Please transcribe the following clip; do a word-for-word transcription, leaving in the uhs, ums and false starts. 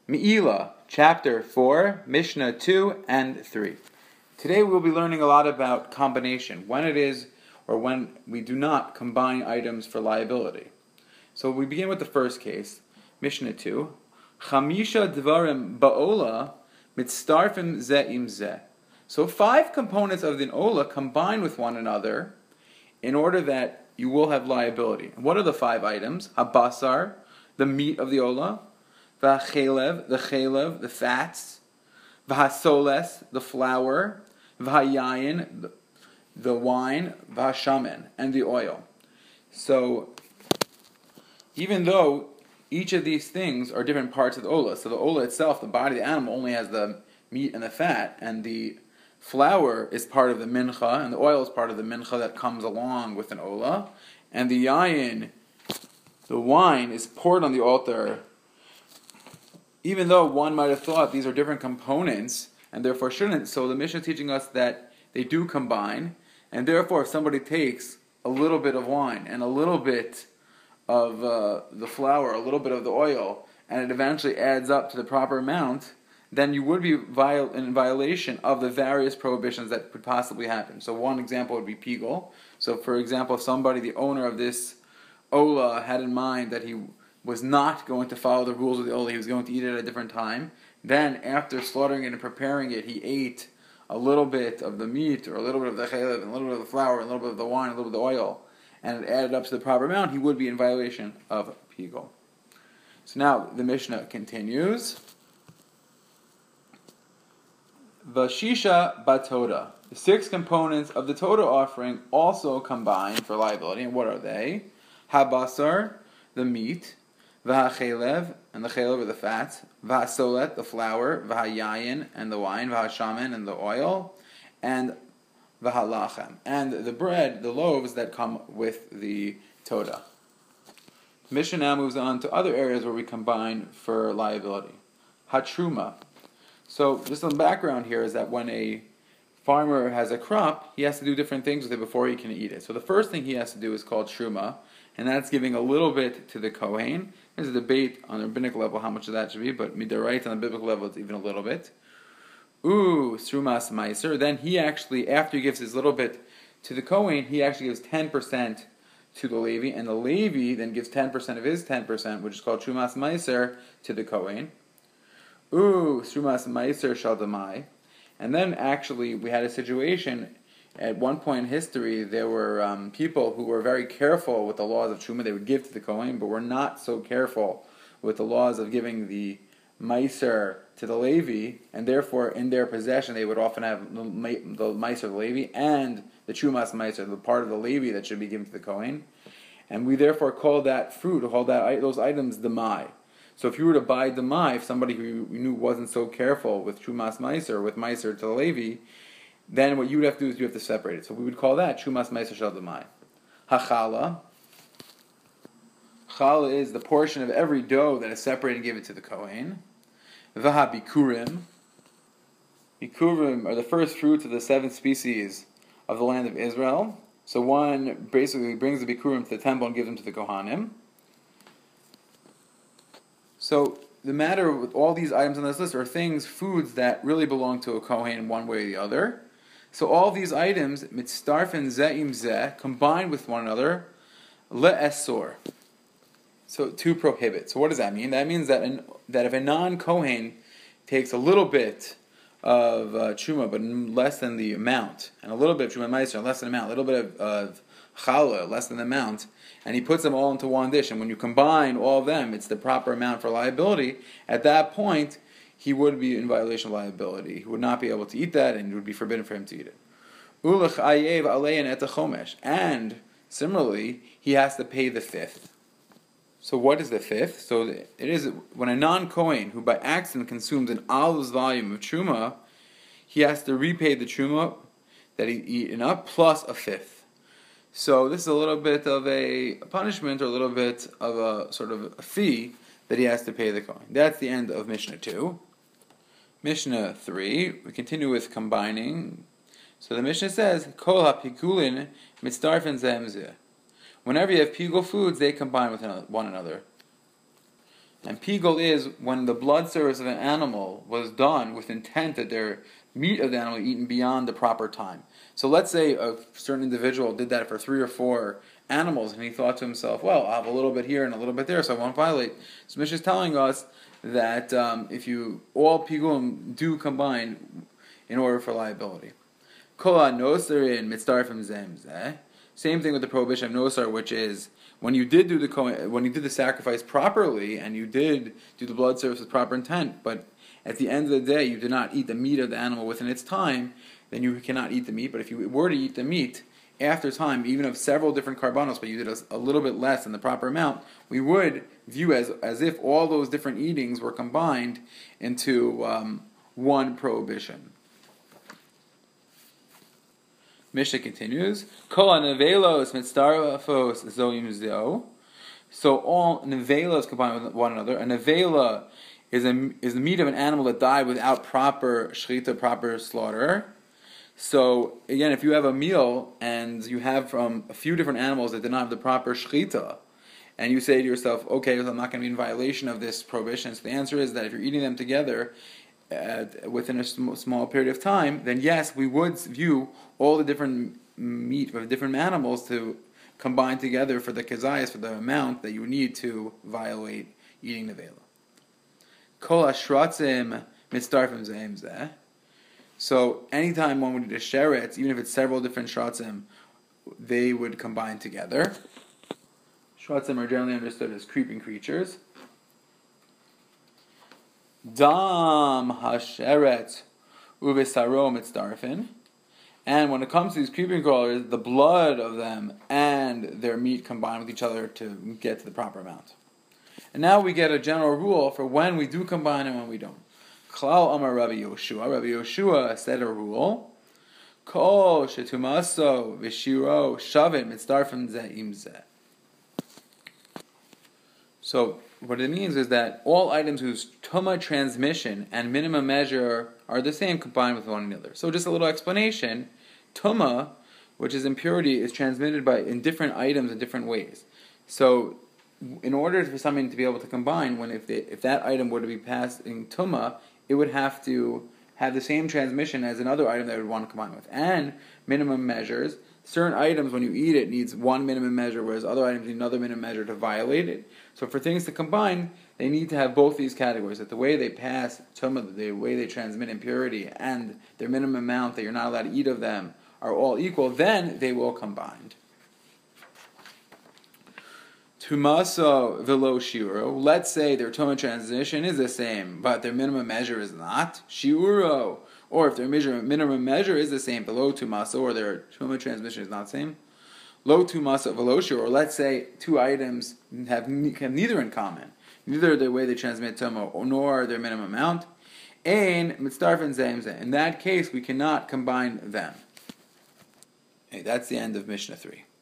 Me'ila, Chapter four, Mishnah two and three. Today we'll be learning a lot about combination, when it is or when we do not combine items for liability. So we begin with the first case, Mishnah two. Chamisha dvarim ba'ola mitztarfim ze im ze. So five components of the ola combine with one another in order that you will have liability. And what are the five items? Habasar, the meat of the ola. V'hachelev, the chelev, the fats. V'hasoles, the flour. V'hayayin, the, the wine. V'hashamen, and the oil. So, even though each of these things are different parts of the ola, so the ola itself, the body of the animal, only has the meat and the fat, and the flour is part of the mincha, and the oil is part of the mincha that comes along with an ola, and the yayin, the wine, is poured on the altar. Even though one might have thought these are different components, and therefore shouldn't, so the Mishnah is teaching us that they do combine, and therefore if somebody takes a little bit of wine, and a little bit of uh, the flour, a little bit of the oil, and it eventually adds up to the proper amount, then you would be viol- in violation of the various prohibitions that could possibly happen. So one example would be pigul. So for example, if somebody, the owner of this ola, had in mind that he was not going to follow the rules of the ola, he was going to eat it at a different time, then after slaughtering it and preparing it, he ate a little bit of the meat, or a little bit of the chelev, and a little bit of the flour, and a little bit of the wine, and a little bit of the oil, and it added up to the proper amount, he would be in violation of pigul. So now the Mishnah continues. Vashisha batoda. The six components of the Toda offering also combine for liability, and what are they? Habasar, the meat. V'hachelev, and the chelev are the fat. V'hasolet, the flour. V'hayayin, and the wine. V'hashamen, and the oil. And v'halachem, and the bread, the loaves that come with the Toda. Mishnah now moves on to other areas where we combine for liability. Hatruma. So just some background here is that when a farmer has a crop, he has to do different things with it before he can eat it. So the first thing he has to do is called truma, and that's giving a little bit to the kohen. There's a debate on the rabbinic level how much of that should be, but midaraita on the biblical level it's even a little bit. Ooh, srumas meiser. Then he actually, after he gives his little bit to the kohen, he actually gives ten percent to the Levi, and the Levi then gives ten percent of his ten percent, which is called srumas meiser, to the kohen. Ooh, srumas meiser shaldamai. And then actually we had a situation at one point in history. There were um, people who were very careful with the laws of truma. They would give to the kohen, but were not so careful with the laws of giving the meiser to the Levi, and therefore in their possession they would often have the meiser of the Levi and the trumas meiser, the part of the Levi that should be given to the kohen. And we therefore call that fruit, call that those items demai. So if you were to buy demai, if somebody who you knew wasn't so careful with trumas meiser, with meiser to the Levi, then what you would have to do is you have to separate it. So we would call that trumas meiser shel demai. Hachala. Challah is the portion of every dough that is separated and given to the kohen. Vaha bikurim. Bikurim are the first fruits of the seven species of the land of Israel. So one basically brings the bikurim to the temple and gives them to the kohanim. So the matter with all these items on this list are things, foods that really belong to a kohen in one way or the other. So all these items, mitztarfen ze'im zeh, combined with one another, le'esor. So to prohibit. So what does that mean? That means that an, that if a non-kohen takes a little bit of uh, truma, but less than the amount, and a little bit of truma meiser, less than the amount, a little bit of, of challah, less than the amount, and he puts them all into one dish, and when you combine all of them, it's the proper amount for liability. At that point, he would be in violation of liability. He would not be able to eat that, and it would be forbidden for him to eat it. Ulach ayev alein et chomesh, and similarly, he has to pay the fifth. So what is the fifth? So it is when a non-kohen who by accident consumes an olive's volume of truma, he has to repay the truma that he eaten up plus a fifth. So this is a little bit of a punishment, or a little bit of a sort of a fee that he has to pay the kohen. That's the end of Mishnah two. Mishnah three, we continue with combining. So the Mishnah says, Kol ha-pikulin mitzdarfen zeh im zeh. Whenever you have pigul foods, they combine with one another. And pigul is when the blood service of an animal was done with intent that their meat of the animal eaten beyond the proper time. So let's say a certain individual did that for three or four animals, and he thought to himself, well, I'll have a little bit here and a little bit there, so I won't violate. So Mishnah is telling us that um, if you, all pigulim do combine in order for liability. Kol ha-nosar in mitzarfim zemzeh. Same thing with the prohibition of nosar, which is when you did do the when you did the sacrifice properly and you did do the blood service with proper intent, but at the end of the day you did not eat the meat of the animal within its time, then you cannot eat the meat. But if you were to eat the meat after time, even of several different karbanos, but you did a, a little bit less than the proper amount, we would view as as if all those different eatings were combined into um, one prohibition. Mishnah continues, Kol ha-nevelos mitzarfos zoim zo. So all nevelos combine with one another. A nevela is a, is the meat of an animal that died without proper shechita, proper slaughter. So again, if you have a meal and you have from a few different animals that did not have the proper shechita, and you say to yourself, okay, well, I'm not going to be in violation of this prohibition. So the answer is that if you're eating them together uh, within a sm- small period of time, then yes, we would view all the different meat of different animals to combine together for the kezayis, for the amount that you need to violate eating the vela. Kol ha-shratzim mitzarfim zeim zeh. So anytime one would eat a sheretz, even if it's several different shratzim, they would combine together. Shratzim are generally understood as creeping creatures. Dam ha-sheretz uvesaro mitzarfin. And when it comes to these creeping crawlers, the blood of them and their meat combine with each other to get to the proper amount. And now we get a general rule for when we do combine and when we don't. Klal Amar Rabbi Yoshua. Rabbi Yoshua said a rule. Kol shetumaso v'shiro shavit mitzarfim zeh im zeh. So what it means is that all items whose tuma transmission and minimum measure are the same combined with one another. So just a little explanation. Tuma, which is impurity, is transmitted by in different items in different ways. So in order for something to be able to combine, when if, they, if that item were to be passing tuma, it would have to have the same transmission as another item that it would want to combine with. And minimum measures. Certain items, when you eat it, needs one minimum measure, whereas other items need another minimum measure to violate it. So for things to combine, they need to have both these categories, that the way they pass tumah, the way they transmit impurity, and their minimum amount that you're not allowed to eat of them are all equal, then they will combine. Tumasa velo shiuro. Let's say their tumah transmission is the same, but their minimum measure is not. Shiuro. Or if their measure, minimum measure is the same, below tumasa, or their tumah transmission is not the same. Low tumasa velo shiuro. Or let's say two items have, have neither in common. Neither the way they transmit tumah, nor their minimum amount. Ein mitzarfin zeim zeh. In that case, we cannot combine them. Okay, that's the end of Mishnah three.